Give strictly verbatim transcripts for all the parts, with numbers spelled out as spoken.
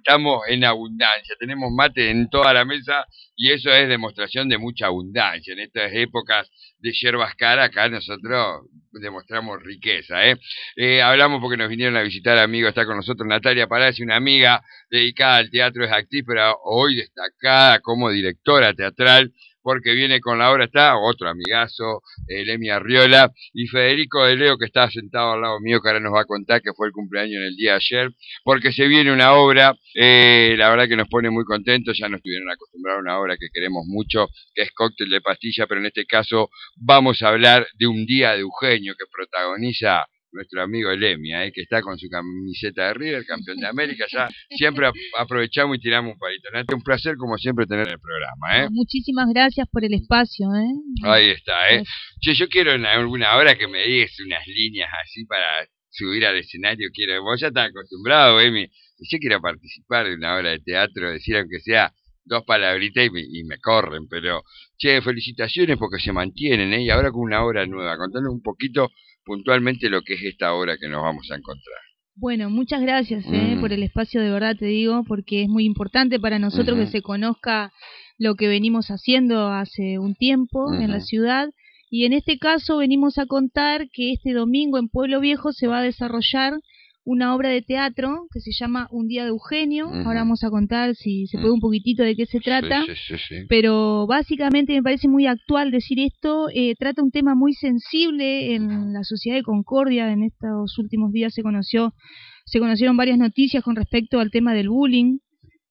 estamos en abundancia, tenemos mate en toda la mesa y eso es demostración de mucha abundancia. En estas épocas de yerbas caras, acá nosotros demostramos riqueza, ¿eh? Eh, hablamos porque nos vinieron a visitar amigos, está con nosotros Natalia Palazzi, una amiga dedicada al teatro, es actriz, pero hoy destacada como directora teatral, porque viene con la obra, está otro amigazo, eh, Lemmy Arriola, y Federico de Leo, que está sentado al lado mío, que ahora nos va a contar que fue el cumpleaños en el día de ayer, porque se viene una obra, eh, la verdad que nos pone muy contentos, ya nos estuvieron acostumbrados a una obra que queremos mucho, que es Cóctel de Pastilla, pero en este caso vamos a hablar de Un día de Eugenio, que protagoniza nuestro amigo Lemia, ¿eh? Que está con su camiseta de River, campeón de América, ya siempre aprovechamos y tiramos un palito. ¿No? Es un placer, como siempre, tener el programa, ¿eh? No, muchísimas gracias por el espacio, ¿eh? Ahí está, ¿eh? Che, yo quiero en alguna hora que me digas unas líneas así para subir al escenario. Quiero, vos ya estás acostumbrado, Emi. Yo quiero participar de una obra de teatro, decir aunque sea dos palabritas y me, y me corren, pero, che, felicitaciones porque se mantienen, ¿eh? Y ahora con una obra nueva. Contanos un poquito puntualmente lo que es esta obra que nos vamos a encontrar. Bueno, muchas gracias eh, mm. por el espacio, de verdad te digo, porque es muy importante para nosotros uh-huh. que se conozca lo que venimos haciendo hace un tiempo uh-huh. en la ciudad, y en este caso venimos a contar que este domingo en Pueblo Viejo se va a desarrollar una obra de teatro que se llama Un día de Eugenio. Uh-huh. Ahora vamos a contar si se puede un poquitito de qué se trata, sí, sí, sí, sí. Pero básicamente me parece muy actual decir esto. Eh, trata un tema muy sensible en la sociedad de Concordia. En estos últimos días se conoció, se conocieron varias noticias con respecto al tema del bullying,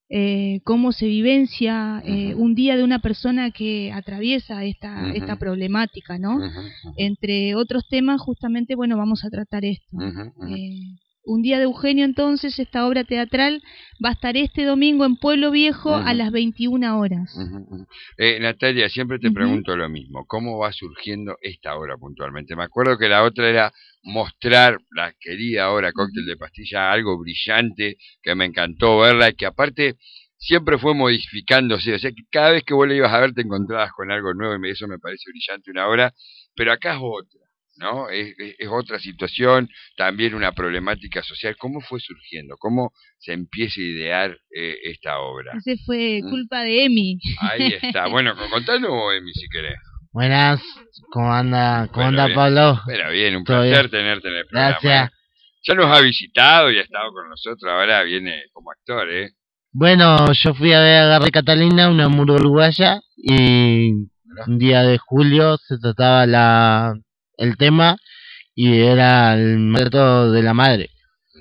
eh, cómo se vivencia eh, uh-huh. un día de una persona que atraviesa esta, uh-huh. esta problemática, ¿no? Uh-huh. Entre otros temas, justamente, bueno, vamos a tratar esto. Uh-huh. Uh-huh. Eh, Un día de Eugenio, entonces, esta obra teatral va a estar este domingo en Pueblo Viejo uh-huh. a las veintiuna horas. Uh-huh. Eh, Natalia, siempre te uh-huh. pregunto lo mismo, ¿cómo va surgiendo esta obra puntualmente? Me acuerdo que la otra era mostrar la querida obra Cóctel de Pastilla, algo brillante, que me encantó verla, y que aparte siempre fue modificándose, o sea, que cada vez que vos la ibas a ver te encontrabas con algo nuevo, y eso me parece brillante una obra, pero acá es otra. ¿No? Es, es, es otra situación, también una problemática social. ¿Cómo fue surgiendo? ¿Cómo se empieza a idear eh, esta obra? Ese fue culpa de Emi. Ahí está. Bueno, contanos, Emi, si querés. Buenas, ¿cómo anda? ¿Cómo bueno, anda, bien. Pablo? Pero bien, un placer bien? tenerte en el programa. Gracias. Ya nos ha visitado y ha estado con nosotros, ahora viene como actor, ¿eh? Bueno, yo fui a ver a Garry Catalina, una muro uruguaya, y un día de julio se trataba la... el tema y era el maltrato de la madre.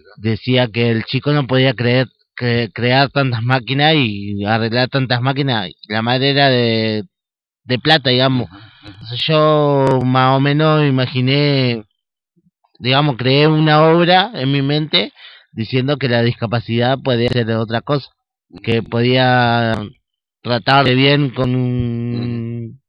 Decía que el chico no podía creer que crear tantas máquinas y arreglar tantas máquinas, y la madre era de, de plata, digamos. Entonces yo más o menos imaginé, digamos, creé una obra en mi mente diciendo que la discapacidad podía ser otra cosa, que podía tratarle bien con un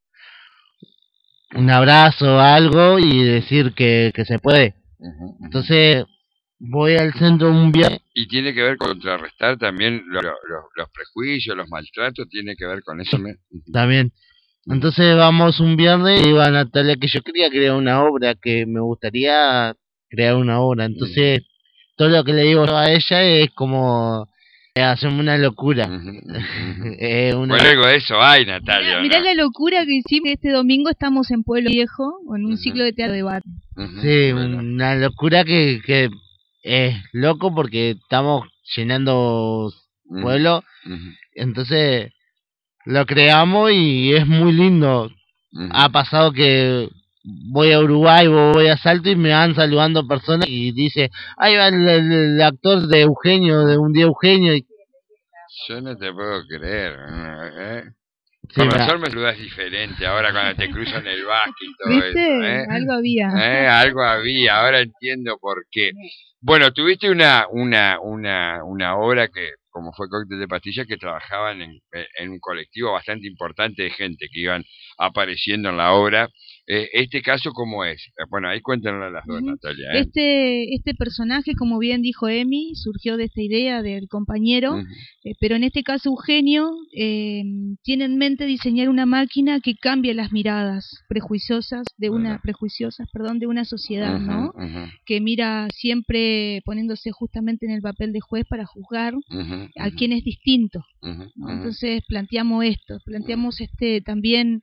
un abrazo o algo y decir que, que se puede. Uh-huh, uh-huh. Entonces voy al centro un viernes. Y tiene que ver con contrarrestar también lo, lo, los prejuicios, los maltratos, tiene que ver con eso. Uh-huh. También. Entonces vamos un viernes y digo a Natalia que yo quería crear una obra, que me gustaría crear una obra. Entonces uh-huh. todo lo que le digo a ella es como... hacemos una locura. Uh-huh, uh-huh. eh, una... Bueno, algo de eso hay, Natalia. Mirá, mirá, ¿no? La locura que hicimos este domingo. Estamos en Pueblo Viejo en un uh-huh. ciclo de teatro de debate. Uh-huh. Sí, bueno. Una locura que, que es loco porque estamos llenando uh-huh. pueblo. Uh-huh. Entonces lo creamos y es muy lindo. Uh-huh. Ha pasado que voy a Uruguay, voy a Salto y me van saludando personas y dice, ahí va el, el, el actor de Eugenio, de Un día Eugenio. Y... yo no te puedo creer, ¿eh? Sí, con razón me saludas diferente ahora cuando te cruzo en el básquet y todo ¿viste? Eso, ¿eh? Algo había. ¿Eh? Algo había, ahora entiendo por qué. Bueno, tuviste una una una una obra que, como fue Cóctel de Pastilla, que trabajaban en, en un colectivo bastante importante de gente que iban apareciendo en la obra. Eh, ¿Este caso cómo es? Eh, Bueno, ahí cuéntenlo las dos, Ujú. Natalia. ¿eh? Este, este personaje, como bien dijo Emi, surgió de esta idea del compañero, Ujú. eh, pero en este caso Eugenio eh, tiene en mente diseñar una máquina que cambie las miradas prejuiciosas de una Bueno. prejuiciosas, perdón, de una sociedad, ¿no? Ujú, ujú, Que mira siempre poniéndose justamente en el papel de juez para juzgar ujú, a ujú, quien es distinto, ujú, ¿no? ujú. Entonces planteamos esto, planteamos este también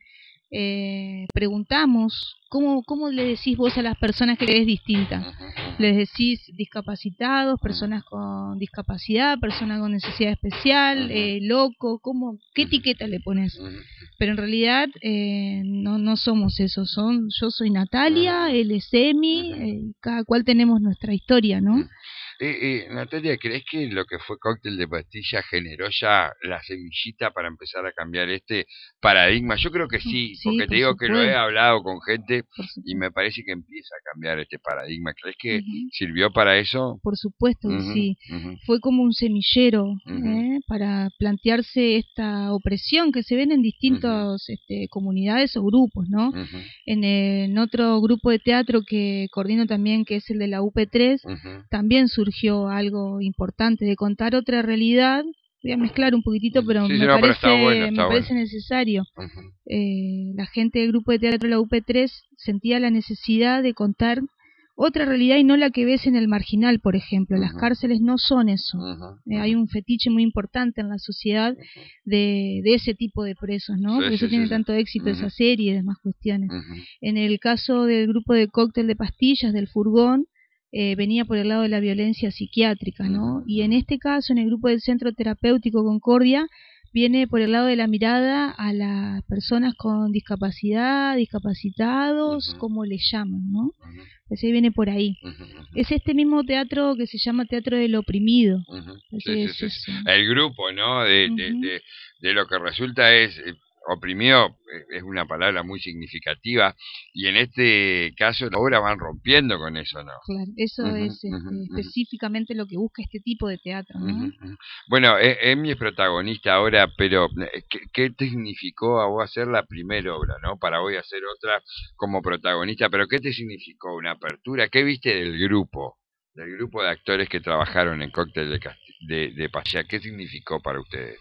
eh, preguntamos cómo cómo le decís vos a las personas que eres distinta. Ujú, ujú. Les decís discapacitados, personas con discapacidad, personas con necesidad especial, Ujú. eh, loco, ¿cómo, qué Ujú. etiqueta le pones? Ujú. Pero en realidad eh, no no somos eso, son yo soy Natalia, él es Emi, Ujú. eh, cada cual tenemos nuestra historia, ¿no? Ujú. Eh, eh, Natalia, ¿crees que lo que fue Cóctel de Pastillas generó ya la semillita para empezar a cambiar este paradigma? Yo creo que sí, Sí, porque te por digo que lo he supuesto, hablado con gente por y supuesto. me parece que empieza a cambiar este paradigma. ¿Crees que Ujú. sirvió para eso? Por supuesto que Ujú, sí. ujú, Fue como un semillero ujú, ¿eh? Para plantearse esta opresión que se ven en ujú, distintas este, comunidades o grupos, ¿no? ujú, En, el- en otro grupo de teatro que coordino también, que es el de la U P tres, ujú. también surgió algo importante de contar otra realidad. Voy a mezclar un poquitito, pero Sí, sí, me no, pero está bueno, parece, me está bueno. parece necesario. Ujú, Eh, la gente del grupo de teatro de la U P tres sentía la necesidad de contar otra realidad y no la que ves en el marginal, por ejemplo. Las ujú, cárceles no son eso. ujú, Eh, hay ujú, un fetiche muy importante en la sociedad ujú. de, de ese tipo de presos, ¿no? Sí, Por eso sí, sí, tiene sí. tanto éxito Ujú, esa serie y demás cuestiones. ujú, En el caso del grupo de cóctel de pastillas del furgón, eh, venía por el lado de la violencia psiquiátrica, ¿no? ujú, Y en ujú, este caso, en el grupo del Centro Terapéutico Concordia, viene por el lado de la mirada a las personas con discapacidad, discapacitados, ujú, como le llaman, ¿no? ujú, Pues ahí viene por ahí. ujú, ujú. Es este mismo teatro que se llama Teatro del Oprimido. Ujú. Sí, Ese sí, es sí, sí. eso. El grupo, ¿no? De, de, Ujú. de, de lo que resulta es eh, oprimido, eh, es una palabra muy significativa, y en este caso la obra van rompiendo con eso, ¿no? Claro, eso Ujú, es este, ujú, ujú, específicamente lo que busca este tipo de teatro, ujú, ¿no? ujú. Bueno, e- Emi es protagonista ahora, pero eh, ¿qué, qué te significó a vos hacer la primera obra, ¿no? Para hoy hacer otra como protagonista, pero ¿qué te significó una apertura? ¿Qué viste del grupo? Del grupo de actores que trabajaron en Cóctel de, Casti- de, de Pachá, ¿qué significó para ustedes?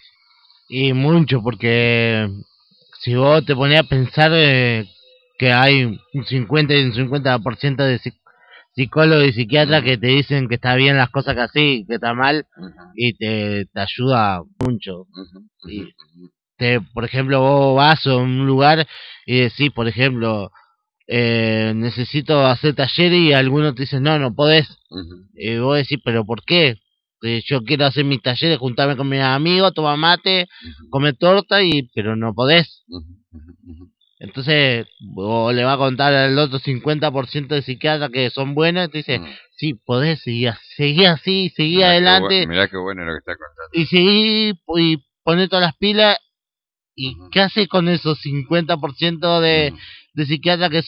Y mucho, porque si vos te ponías a pensar eh, que hay un cincuenta y un cincuenta por ciento de psic- psicólogos y psiquiatras Ujú, que te dicen que está bien las cosas que así, que está mal, ujú, y te, te ayuda mucho. ujú, ujú, Y te, por ejemplo, vos vas a un lugar y decís, por ejemplo, eh, necesito hacer taller y algunos te dicen, no, no podés. ujú, Y vos decís, pero ¿por qué? Eh, yo quiero hacer mis talleres, juntarme con mis amigos, tomar mate, ujú, comer torta, y pero no podés. ujú, ujú, ujú. Entonces, o le va a contar al otro cincuenta por ciento de psiquiatras que son buenas, y te dice, Mm. sí, podés, seguir, seguí así, seguí Mirá qué, bu- adelante, mirá qué bueno lo que está contando. y seguí, y poné todas las pilas. ¿Y Ujú, qué hace con esos cincuenta por ciento de, ujú. de psiquiatras que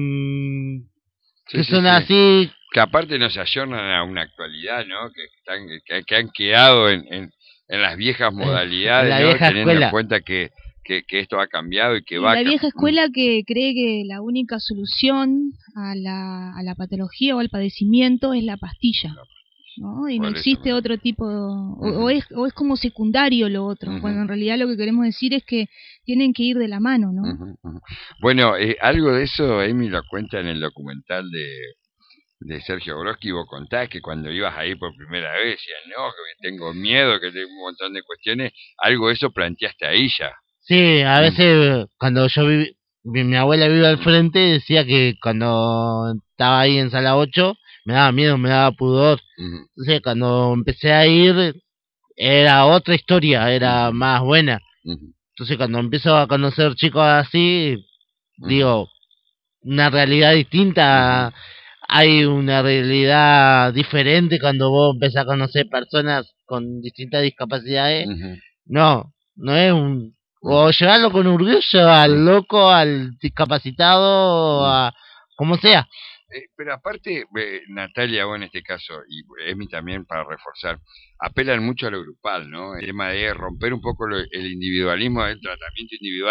son Sí, que sí, son sí. así? Que aparte no se ayornan a una actualidad, ¿no? Que están, que, que han quedado en, en, en las viejas En modalidades, la ¿no? vieja Teniendo en escuela. cuenta que, que, que esto ha cambiado y que Y va a la cam- vieja Mm, escuela que cree que la única solución a la, a la patología o al padecimiento es la pastilla, no, ¿no? Y no por eso, existe mirá. otro tipo, o, o Ujú, es, o es como secundario lo otro, ujú, cuando en realidad lo que queremos decir es que tienen que ir de la mano, ¿no? ujú, ujú. Bueno, eh, algo de eso Amy lo cuenta en el documental de, de Sergio Broski. Vos contás que cuando ibas ahí por primera vez, decías, no, que tengo miedo, que tengo un montón de cuestiones. Algo de eso planteaste ahí ya. Sí, a Mm, veces cuando yo viví, mi, mi abuela vive al mm, frente, decía que cuando estaba ahí en sala ocho me daba miedo, me daba pudor. ujú, Entonces cuando empecé a ir era otra historia, era ujú, más buena. ujú, Entonces cuando empiezo a conocer chicos así, ujú, digo, una realidad ujú, distinta, hay una realidad diferente cuando vos empezás a conocer personas con distintas discapacidades. ujú, No, no es un... ujú, O llevarlo con orgullo al ujú, loco, al discapacitado, ujú. a como sea. Eh, pero aparte, eh, Natalia, vos en este caso, y Emi también para reforzar, apelan mucho a lo grupal, ¿no? El tema de romper un poco lo- el individualismo del tratamiento individual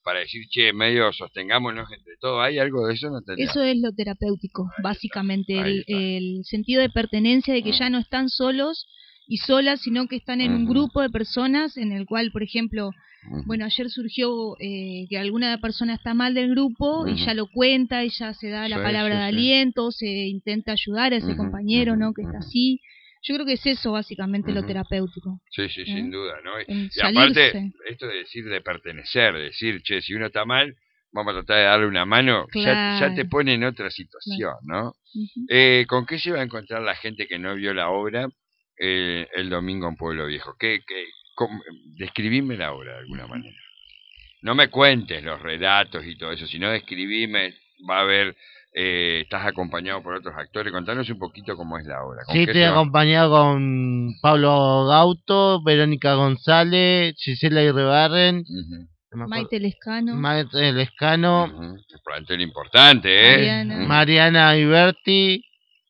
para decir, che, medio sostengámonos entre todos? ¿Hay algo de eso? No tenía. Eso es lo terapéutico, Ahí básicamente, está, el, ahí el sentido de pertenencia, de que Mm. ya no están solos y solas, sino que están en un Ujú. grupo de personas en el cual, por ejemplo, Ujú. bueno, ayer surgió eh, que alguna persona está mal del grupo y Ujú. ya lo cuenta, y ya se da la Sí, palabra sí, de sí. aliento, se intenta ayudar a ese Ujú, compañero, ujú, ¿no? Que está ujú. así. Yo creo que es eso básicamente lo Ujú. terapéutico. Sí, sí, ¿eh? sin duda, ¿no? Y, En y aparte, salirse. esto de decir, de pertenecer, de decir, che, si uno está mal, vamos a tratar de darle una mano, ya, ya te Claro, pone en otra claro. situación, ¿no? Ujú. Eh, ¿con qué se va a encontrar la gente que no vio la obra eh, el domingo en Pueblo Viejo? ¿Qué, qué, cómo- describime la obra de alguna manera. No me cuentes los relatos y todo eso, sino describime, va a haber, eh, estás acompañado por otros actores, contanos un poquito cómo es la obra. ¿Con Sí, qué estoy se va? acompañado con Pablo Gauto, Verónica González, Gisela Irrebarren, Ujú, no me acuerdo, Maite Lescano, Maite Lescano, ujú. Un plantel importante, ¿eh? Mariana, Ujú, Mariana Iberti,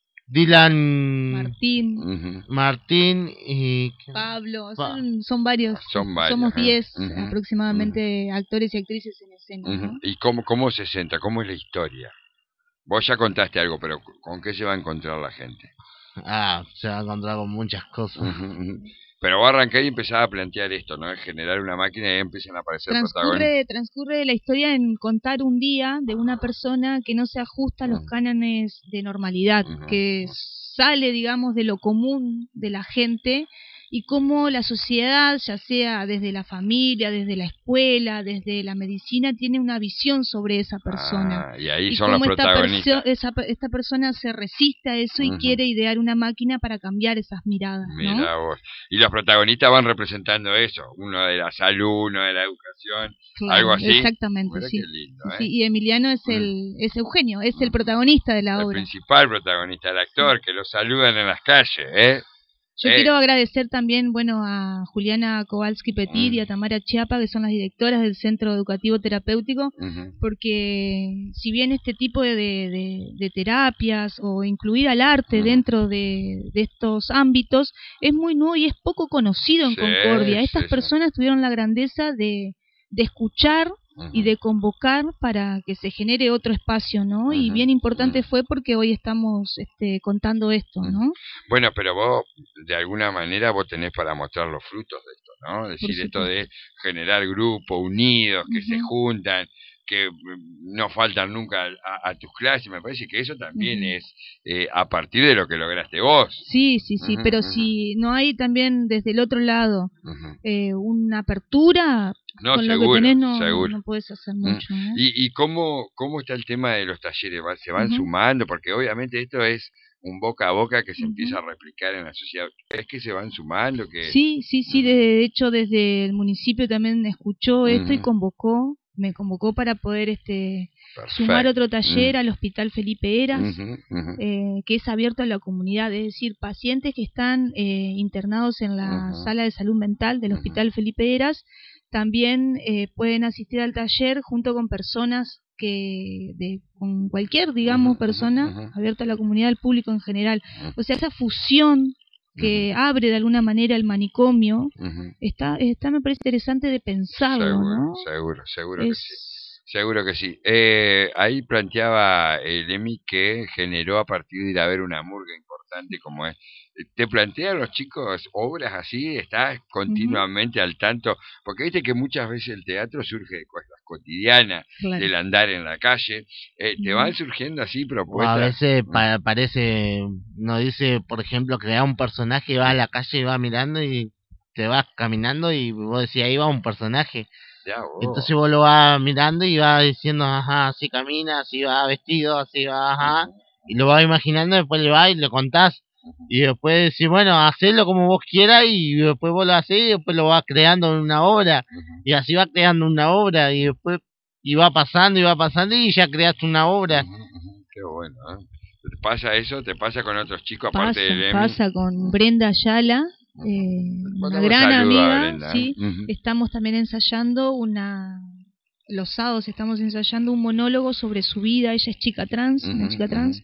Dylan Martín, ujú. Martín y Pablo, Pa- son, son varios, Son varios, somos ¿eh? diez Ujú, aproximadamente actores y actrices en escena, ujú. ¿no? ¿Y cómo, cómo se centra? ¿Cómo es la historia? Vos ya contaste algo, pero ¿con qué se va a encontrar la gente? ah, se va a encontrar con muchas cosas. Ujú, ujú. Pero vos arranqué y empezaba a plantear esto, ¿no? Es generar una máquina y ahí empiezan a aparecer protagonistas. Transcurre, transcurre la historia en contar un día de una persona que no se ajusta a los Ujú, cánones de normalidad, ujú, que ujú. sale, digamos, de lo común de la gente, y cómo la sociedad, ya sea desde la familia, desde la escuela, desde la medicina, tiene una visión sobre esa persona. Ah, y ahí Y son los cómo esta, perso- protagonistas. esa, pe- esta persona se resiste a eso y Ujú. quiere idear una máquina para cambiar esas miradas, ¿no? Mira vos. Y los protagonistas van representando eso. Uno de la salud, uno de la educación, algo Claro, así. exactamente, Mira sí. qué lindo, Sí, ¿eh? sí, y Emiliano es Mm. el es Eugenio, es el Mm. protagonista de la El obra. principal protagonista, el actor, que lo saludan en las calles, ¿eh? Yo Eh, quiero agradecer también, bueno, a Juliana Kowalski Petir y a mm, Tamara Chiapa, que son las directoras del Centro Educativo Terapéutico, ujú, porque si bien este tipo de, de- de- de terapias o incluir al arte ujú. dentro de, de estos ámbitos es muy nuevo y es poco conocido en Sí, Concordia. Estas sí, sí. personas tuvieron la grandeza de, de escuchar y Ujú, de convocar para que se genere otro espacio, ¿no? Y ujú, bien importante ujú, fue porque hoy estamos este, contando esto, ujú. ¿no? Bueno, pero vos, de alguna manera, vos tenés para mostrar los frutos de esto, ¿no? Por Decir esto supuesto. de generar grupos unidos, que se Ujú, juntan, que mm, no faltan nunca a, a tus clases. Me parece que eso también ujú. es eh, a partir de lo que lograste vos. Sí, sí, sí, Ujú, pero ujú, si no hay también desde el otro lado ujú. eh, una apertura, No, con lo que seguro, tenés no, seguro. no puedes hacer Mm. mucho, ¿eh? ¿Y, y cómo, cómo está el tema de los talleres? ¿Va- ¿Se van Ujú, sumando? Porque obviamente esto es un boca a boca que se empieza ujú. a replicar en la sociedad. ¿Es que se van sumando? Que... Sí, sí, sí, Ujú, de, de hecho desde el municipio también escuchó esto y ujú. convocó, me convocó para poder este sumar Perfecto. otro taller Mm. al Hospital Felipe Heras, Ujú, ujú, eh, que es abierto a la comunidad, es decir, pacientes que están eh, internados en la ujú, sala de salud mental del ujú, Hospital Felipe Heras, también eh, pueden asistir al taller junto con personas que, de, con cualquier, digamos, ujú, persona, ujú, abierta a la comunidad, al público en general. ujú, O sea, esa fusión que abre de alguna manera el manicomio, ujú. está, está me parece interesante de pensarlo, Seguro, ¿no? seguro, seguro que sí. Es Seguro que sí. Eh, ahí planteaba el Emi que generó a partir de ir a ver una murga importante como es. ¿Te plantean los chicos obras así? ¿Estás ujú, continuamente al tanto? Porque viste que muchas veces el teatro surge de cosas cotidianas, claro. del andar en la calle. Eh, ¿Te van Ujú, surgiendo así O a propuestas? veces Mm, pa- parece, nos dice, por ejemplo, crear un personaje, va a la calle y va mirando y te vas caminando y vos decís, ahí va un personaje. ya vos. Entonces vos lo vas mirando y vas diciendo, ajá, así camina, así va vestido, así va, ajá. Ujú, Y lo vas imaginando, después le vas y le contás. ujú, Y después decís, bueno, hacelo como vos quieras y después vos lo hacés y después lo vas creando en una obra. ujú, Y así va creando una obra y después y va pasando y va pasando y ya creaste una obra. ujú, ujú. Qué bueno, ¿eh? ¿Te pasa eso? ¿Te pasa con otros chicos aparte pasa, del Emi? pasa con Brenda Ayala, Ujú. eh, una Mandamos un gran saludo a amiga, Brenda, ¿eh? sí. Ujú. Estamos también ensayando una, los sábados estamos ensayando un monólogo sobre su vida. Ella es chica trans, una Ujú, chica trans, ujú.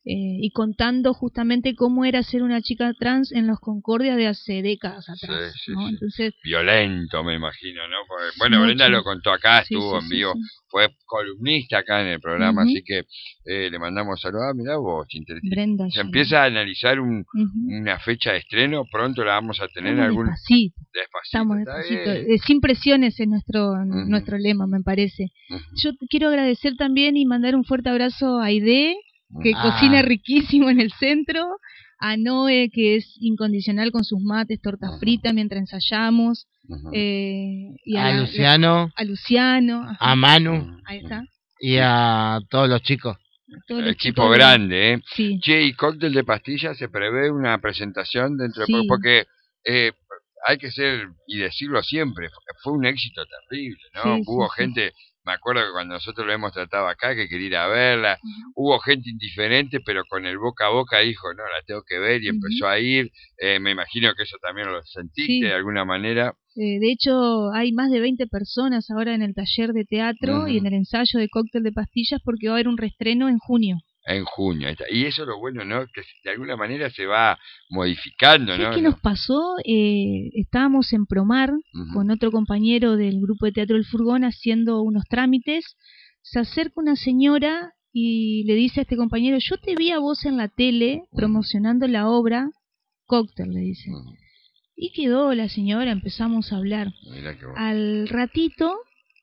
eh, y contando justamente cómo era ser una chica trans en los Concordia de hace décadas atrás, sí, sí, ¿no? sí. Entonces, violento, me imagino, ¿no? Porque, bueno, mucho. Brenda lo contó acá, Sí, estuvo sí, en sí, vivo, sí. fue columnista acá en el programa, Ujú. así que eh, le mandamos saludos. Ah, mirá vos, interesante. Brenda Se Ayala. empieza a analizar un, Ujú. una fecha de estreno, pronto la vamos a tener en Estamos algún... despacito, Despacito, estamos está despacito, bien. eh, sin presiones es nuestro, Ujú. nuestro lema, me parece. Ujú. Yo te quiero agradecer también y mandar un fuerte abrazo a Aide, que Ujú. Ah. cocina riquísimo en el centro, a Noé, que es incondicional con sus mates, tortas Ujú. fritas mientras ensayamos, Ujú. eh, y a, A la- Luciano, a Luciano, ajá, a Manu Ujú. ahí está, y a todos los chicos. a todos los Equipo chicos de- grande, ¿eh? Sí, Che, y Cóctel de Pastillas se prevé una presentación dentro de Sí. poco, porque eh, hay que ser, y decirlo siempre, fue- fue un éxito terrible, ¿no? Sí, sí, Hubo sí. gente, me acuerdo que cuando nosotros lo hemos tratado acá, que quería ir a verla, Ujú. hubo gente indiferente, pero con el boca a boca dijo, no, la tengo que ver, y Ujú. empezó a ir. Eh, me imagino que eso también lo sentiste Sí. de alguna manera. Eh, de hecho, hay más de veinte personas ahora en el taller de teatro Ujú. y en el ensayo de Cóctel de Pastillas porque va a haber un reestreno en junio. En junio, ahí está. Y eso es lo bueno, ¿no? Que de alguna manera se va modificando, ¿Sabes ¿no? qué ¿no? nos pasó? Eh, estábamos en Promar Ujú. con otro compañero del grupo de teatro El Furgón haciendo unos trámites. Se acerca una señora y le dice a este compañero, yo te vi a vos en la tele promocionando la obra Cóctel, le dice. Ujú. Y quedó la señora, empezamos a hablar. Mirá qué bueno. Al ratito,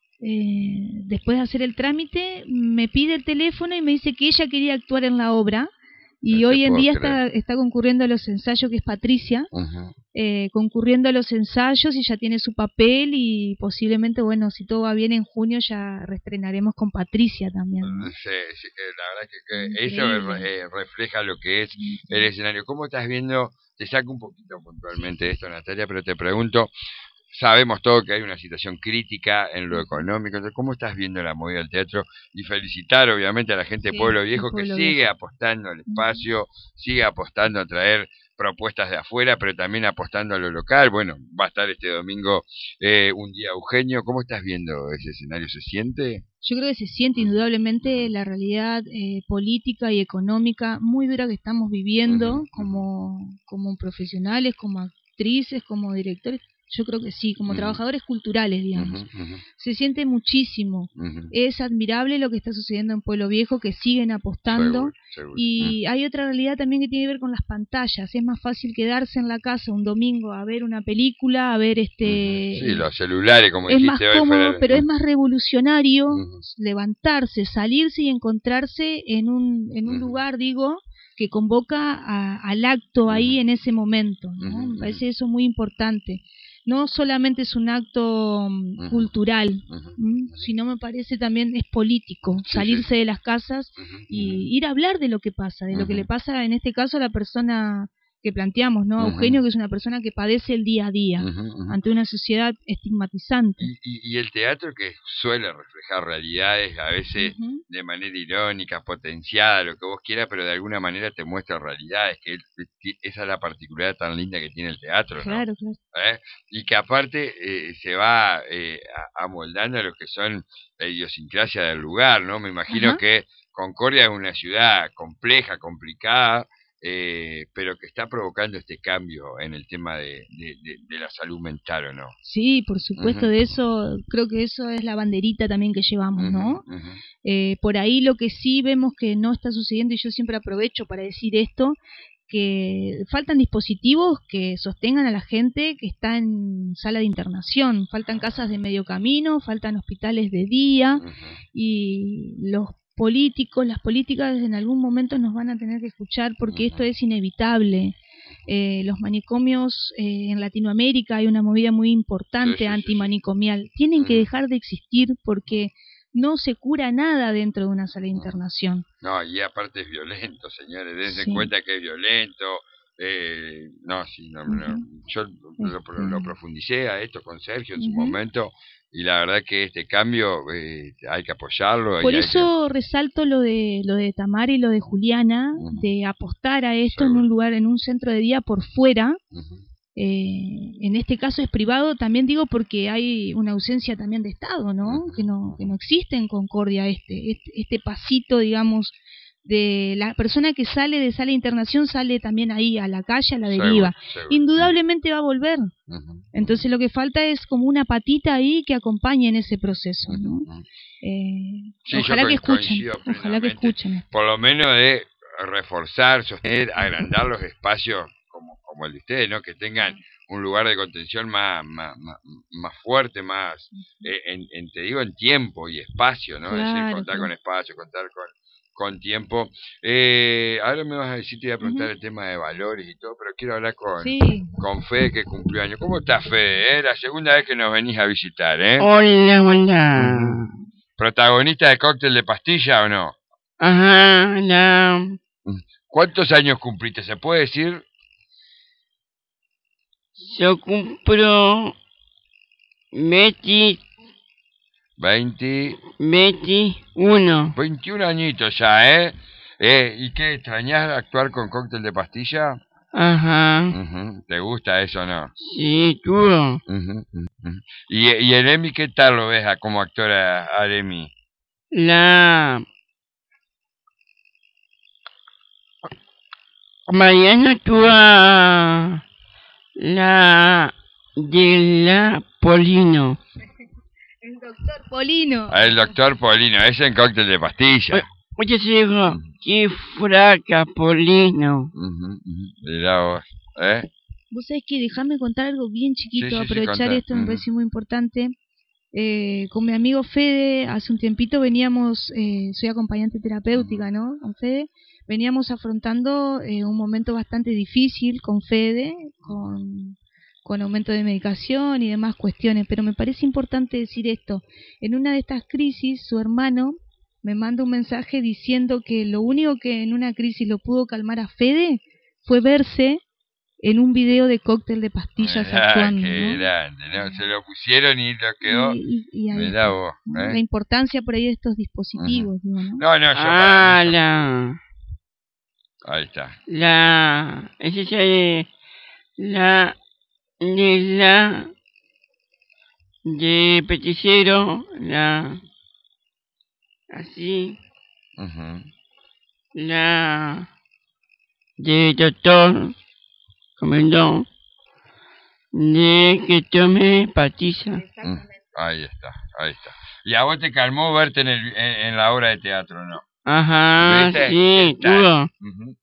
eh, después de hacer el trámite, me pide el teléfono y me dice que ella quería actuar en la obra. Y No te hoy en puedo día creer. está, está concurriendo a los ensayos, que es Patricia, Ujú. eh, concurriendo a los ensayos y ya tiene su papel y posiblemente, bueno, si todo va bien en junio ya reestrenaremos con Patricia también, ¿no? Sí, sí, eh, la verdad que, que eso Increíble. eh, refleja lo que es el escenario. ¿Cómo estás viendo? Te saco un poquito puntualmente de esto, Natalia, pero te pregunto, sabemos todo que hay una situación crítica en lo económico, entonces, ¿cómo estás viendo la movida del teatro? Y felicitar obviamente a la gente de Sí, Pueblo el Viejo que Pueblo sigue Viejo. apostando al espacio, sigue apostando a traer propuestas de afuera, pero también apostando a lo local. Bueno, va a estar este domingo eh, un día Eugenio. ¿Cómo estás viendo ese escenario? ¿Se siente? Yo creo que se siente indudablemente la realidad eh, política y económica muy dura que estamos viviendo Ujú, como, como profesionales, como actrices, como directores. Yo creo que sí, como Ujú. trabajadores culturales, digamos. Ujú, ujú, Se siente muchísimo. ujú. Es admirable lo que está sucediendo en Pueblo Viejo, que siguen apostando. Seguro, seguro. Y hay otra realidad también que tiene que ver con las pantallas. Es más fácil quedarse en la casa un domingo a ver una película, a ver este... Sí, los celulares, como es más dijiste hoy, cómodo, fuera... pero es más revolucionario Ujú. levantarse, salirse y encontrarse en un, en un Ujú. lugar, digo, que convoca a- al acto ahí Ujú. en ese momento, ¿no? Ujú, Me ujú. parece eso muy importante. No solamente es un acto mm, Ujú. cultural, Ujú. ¿m? sino me parece también es político, Sí, salirse de las casas Ujú, ujú. y ir a hablar de lo que pasa, de lo que Ujú. le pasa en este caso a la persona que planteamos, ¿no? A Ujú. Eugenio, que es una persona que padece el día a día Ujú, ujú. ante una sociedad estigmatizante. Y, y, y el teatro que suele reflejar realidades, a veces Ujú. de manera irónica, potenciada, lo que vos quieras, pero de alguna manera te muestra realidades, que es- esa es la particularidad tan linda que tiene el teatro, ¿no? Claro, claro. ¿Eh? Y que aparte eh, se va eh, a- amoldando a lo que son la idiosincrasia del lugar, ¿no? Me imagino Ajá. que Concordia es una ciudad compleja, complicada, eh, pero que está provocando este cambio en el tema de, de, de, de la salud mental, ¿o no? Sí, por supuesto, Ujú. de eso, creo que eso es la banderita también que llevamos, ¿no? Ujú, ujú. Eh, por ahí lo que sí vemos que no está sucediendo, y yo siempre aprovecho para decir esto, que faltan dispositivos que sostengan a la gente que está en sala de internación, faltan casas de medio camino, faltan hospitales de día, Ujú. y los políticos, las políticas en algún momento nos van a tener que escuchar porque Ujú. esto es inevitable. Eh, los manicomios eh, en Latinoamérica hay una movida muy importante Sí, sí, sí, sí. antimanicomial. Tienen que Ujú. dejar de existir porque no se cura nada dentro de una sala de internación. No, y aparte es violento, señores, dense Sí. cuenta que es violento. Eh, no, sí, no, no, Ujú. yo lo, Este, lo profundicé a esto con Sergio en su ujú. momento, y la verdad que este cambio eh, hay que apoyarlo. Por y hay eso resalto lo de lo de Tamara y lo de Juliana, Ujú. de apostar a esto en Seguro. un lugar, en un centro de día por fuera. que... Ujú. Eh, en este caso es privado, también digo porque hay una ausencia también de Estado, ¿no? Ujú. Que no que no existe en Concordia este este, este pasito, digamos, de la persona que sale de sala de internación sale también ahí a la calle, a la deriva. Seguro, seguro. Indudablemente va a volver. Uh-huh. Entonces lo que falta es como una patita ahí que acompañe en ese proceso, ¿no? Uh-huh. Eh, sí, ojalá yo que escuchen, coincido ojalá que plenamente. escuchen. Por lo menos de reforzar, sostener, agrandar los espacios como, como el de ustedes, ¿no? Que tengan un lugar de contención más, más, más, más fuerte, más, eh, en, en, te digo, en tiempo y espacio, ¿no? Claro, es decir, contar claro. con espacio, contar con, con tiempo. Eh, ahora me vas a decir, te voy a preguntar Uh-huh. el tema de valores y todo, pero quiero hablar con, Sí. con Fede, que cumplió años. ¿Cómo está Fede? Eh? La segunda vez que nos venís a visitar, ¿eh? Hola, hola. Uh-huh. ¿Protagonista de Cóctel de Pastilla o no? Ajá, hola. ¿Cuántos años cumpliste? ¿Se puede decir? Yo cumplo veinte, veinte, veintiuno. veintiún añitos ya, ¿eh? ¿eh? ¿Y qué? ¿Extrañás actuar con Cóctel de Pastilla? Ajá. Uh-huh. ¿Te gusta eso o no? Sí, duro. Uh-huh. Uh-huh. ¿Y, ¿Y el Emi qué tal lo ves a, como actora al Emi? La... Mariana actúa la de la Polino. El doctor Polino. El doctor Polino, ese en Cóctel de Pastilla. Oye, digo, qué fraca, Polino. Uh-huh. Uh-huh. Mirá vos, ¿eh? Vos sabés que dejarme contar algo bien chiquito, Sí, sí, aprovechar sí, esto me uh-huh. parece muy importante. Eh, con mi amigo Fede, hace un tiempito veníamos, eh, soy acompañante terapéutica, ¿no? Con Fede, veníamos afrontando eh, un momento bastante difícil con Fede, con, con aumento de medicación y demás cuestiones, pero me parece importante decir esto. En una de estas crisis, su hermano me manda un mensaje diciendo que lo único que en una crisis lo pudo calmar a Fede fue verse en un video de Cóctel de Pastillas Mirá, actuando, qué ¿no? grande, ¿no? Se lo pusieron y lo quedó. Y, y, y ahí Mirá está, vos, ¿no? ¿eh? La importancia por ahí de estos dispositivos, Uh-huh. digo, ¿no? No, no, yo Ah, para mí, la... ahí está. La... Es esa de... La... De la... De peticero, la... Así... Uh-huh. La... De doctor... Comendó... De que tome pastilla. Mm, ahí está, ahí está. Y a vos te calmó verte en, el, en, en la obra de teatro, ¿no? Ajá, ¿Viste? sí, duro. Uh-huh.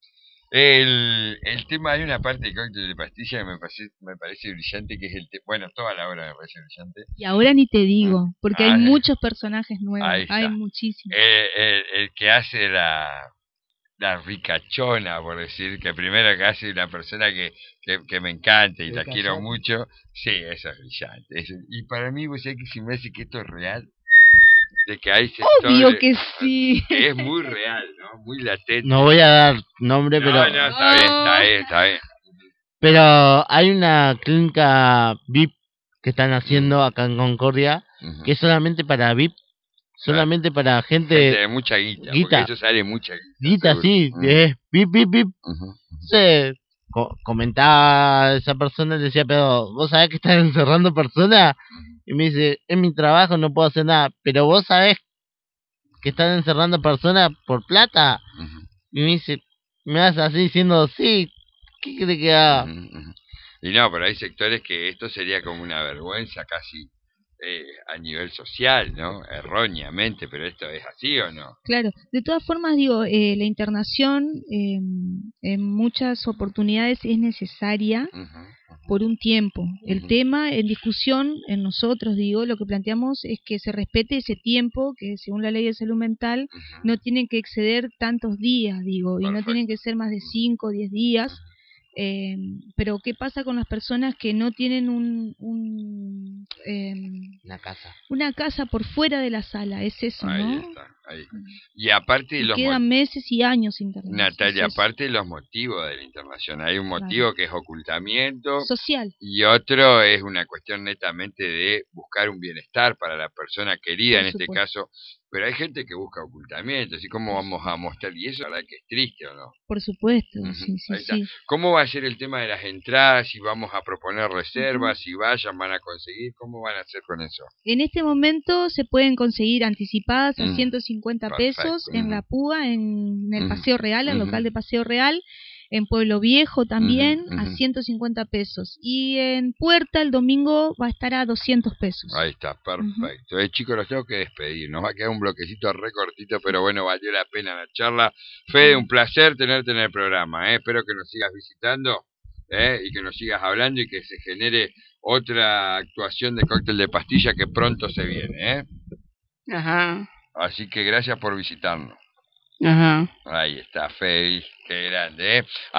El, el tema, hay una parte de Cóctel de Pastilla que me parece, me parece brillante, que es el tema, bueno, toda la obra me parece brillante. Y ahora ni te digo, porque Ah, hay eh. muchos personajes nuevos, Ahí está. hay muchísimos. El, el, el que hace la, la ricachona, por decir, que primero que hace una persona que, que, que me encanta y la quiero mucho, sí, eso es brillante. Eso, y para mí, vos sabés que si me hace que esto es real, de que hay sectores, Obvio que sí. que es muy real, ¿no? Muy latente. No voy a dar nombre, No, pero no, está bien, está bien, está bien. pero hay una clínica V I P que están haciendo acá en Concordia, Uh-huh. que es solamente para V I P, solamente para gente, Gente de mucha guita, guita. porque eso sale mucha guita. guita, seguro. sí, Uh-huh. es V I P, V I P, V I P. Uh-huh. Se co- comentaba esa persona y decía, pero vos sabés que están encerrando personas, y me dice, es mi trabajo, no puedo hacer nada, pero vos sabés que están encerrando personas por plata. Uh-huh. Y me dice, me vas así diciendo, sí, ¿qué crees que haga? Uh-huh. Uh-huh. Y no, pero hay sectores que esto sería como una vergüenza casi eh, a nivel social, ¿no? Erróneamente, pero esto es así o no. Claro, de todas formas digo, eh, la internación eh, en muchas oportunidades es necesaria Uh-huh. Uh-huh. por un tiempo. El Uh-huh. tema en discusión en nosotros, digo, lo que planteamos es que se respete ese tiempo, que según la ley de salud mental Uh-huh. no tienen que exceder tantos días, digo, y no Perfecto. tienen que ser más de cinco o diez días. Eh, pero ¿qué pasa con las personas que no tienen un, un eh, Una casa. una casa por fuera de la sala? Es eso, Ahí ¿no? está, ahí está. Y aparte de Y los quedan mo- meses y años internados. Natalia, Es eso. aparte de los motivos de la internación, hay un motivo que es ocultamiento Social. y otro es una cuestión netamente de buscar un bienestar para la persona querida, Por en este supuesto. caso Pero hay gente que busca ocultamiento, así como vamos a mostrar, y eso la verdad que es triste, ¿o no? Por supuesto, Ujú, sí, sí, ahí está. sí. ¿Cómo va a ser el tema de las entradas? Si vamos a proponer reservas, Ujú. si vayan, van a conseguir, ¿cómo van a hacer con eso? En este momento se pueden conseguir anticipadas a Mm, ciento cincuenta pesos perfecto. en Ujú, la Púa, en el ujú, Paseo Real, el local ujú, de Paseo Real, en Pueblo Viejo también ujú, a ujú. ciento cincuenta pesos y en Puerta el domingo va a estar a doscientos pesos. Ahí está, Ujú. perfecto. Eh, chicos, los tengo que despedir. Nos va a quedar un bloquecito re cortito, pero bueno, valió la pena la charla. Fede, un placer tenerte en el programa. Eh. Espero que nos sigas visitando eh, y que nos sigas hablando y que se genere otra actuación de cóctel de pastilla que pronto se viene. Eh. Ajá. Así que gracias por visitarnos. Ajá. Ahí está, Fede, qué grande. Eh.